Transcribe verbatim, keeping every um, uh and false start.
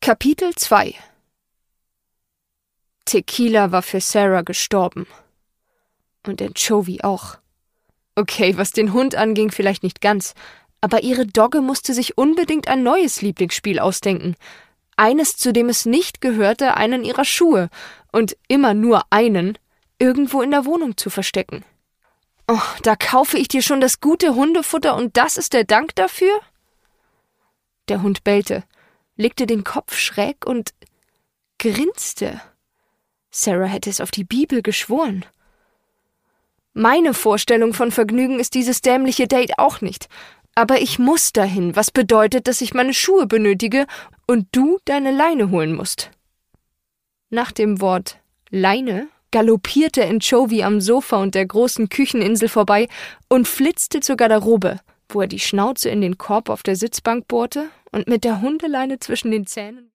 Kapitel zwei. Tequila war für Sarah gestorben. Und Anchovy auch. Okay, was den Hund anging, vielleicht nicht ganz, aber ihre Dogge musste sich unbedingt ein neues Lieblingsspiel ausdenken. Eines, zu dem es nicht gehörte, einen ihrer Schuhe und immer nur einen irgendwo in der Wohnung zu verstecken. Oh, da kaufe ich dir schon das gute Hundefutter und das ist der Dank dafür? Der Hund bellte, legte den Kopf schräg und grinste. Sarah hätte es auf die Bibel geschworen. Meine Vorstellung von Vergnügen ist dieses dämliche Date auch nicht. Aber ich muss dahin, was bedeutet, dass ich meine Schuhe benötige und du deine Leine holen musst. Nach dem Wort Leine galoppierte Anchovy am Sofa und der großen Kücheninsel vorbei und flitzte zur Garderobe, wo er die Schnauze in den Korb auf der Sitzbank bohrte und mit der Hundeleine zwischen den Zähnen